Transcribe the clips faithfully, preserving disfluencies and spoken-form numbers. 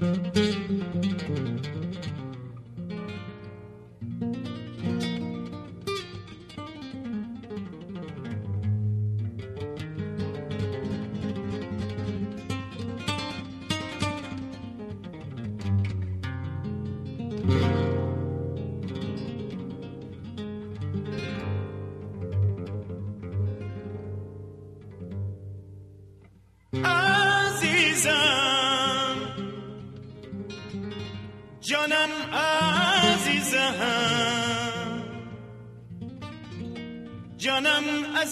عزیزم جانم عزیزم جانم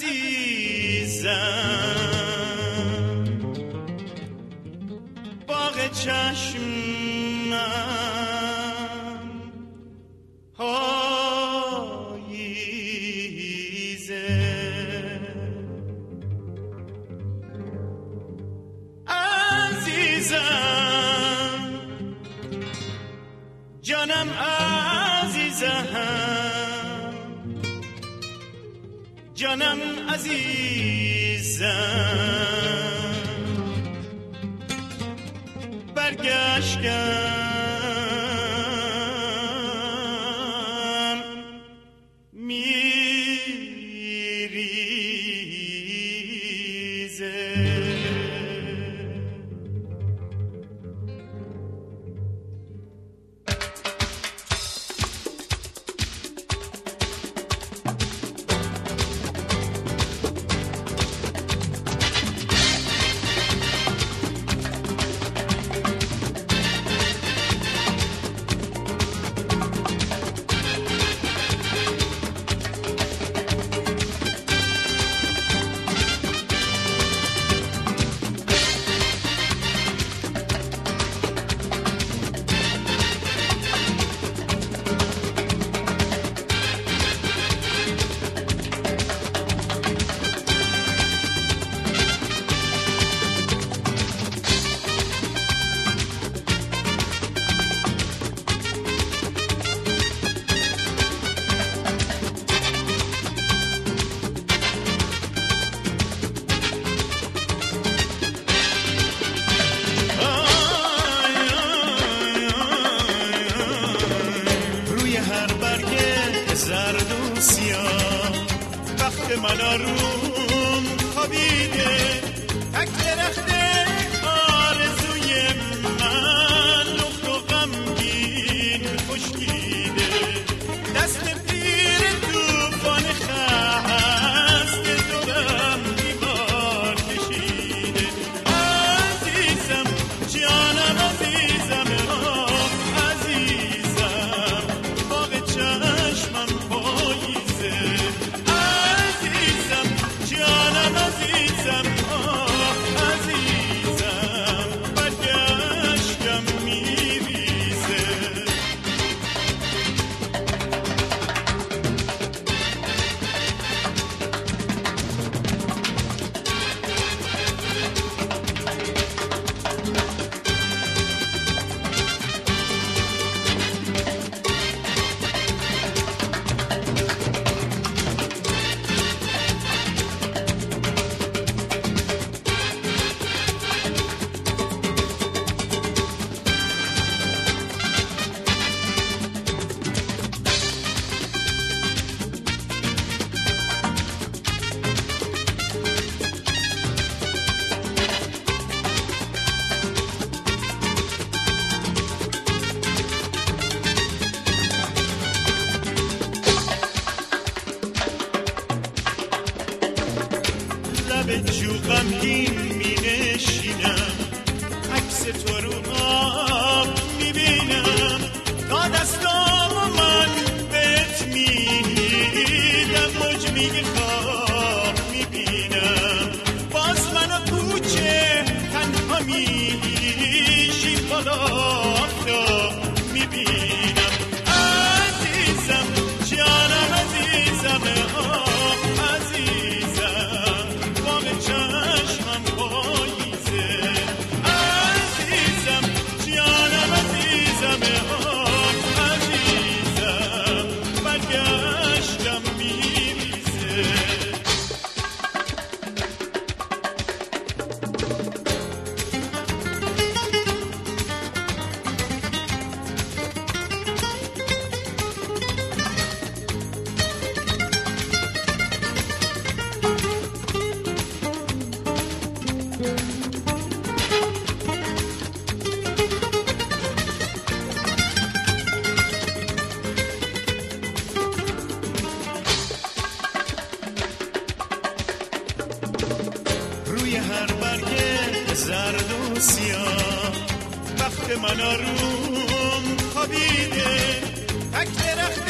عزیزم باغ چشمم پاییزه جانم عزیزم جانم عزیزم برگشتم میریزه من آروم خوابیده تک درخت آرزوی من لخت و غمگین خشکیده دست پیر توفان خسته دورم دیوار کشیده عزیزم جانم عزیزم آه عزیزم باغ چشمم پاییزه جانم عزیزم آه عزیزم برگشتم میریزه به جو غمگین می نشینم عکس تو رو آب می بینم تا دستامو من بهت میدم موج میگه خواب می بینم باز منو کوچه تنها میشی بالا آفتاب می بینم عزیزم جانم عزیزم آه عزیزم چشمم پاییزه عزیزم جانم زرد و سیاه. وقت من آروم خوابیده، تک درخت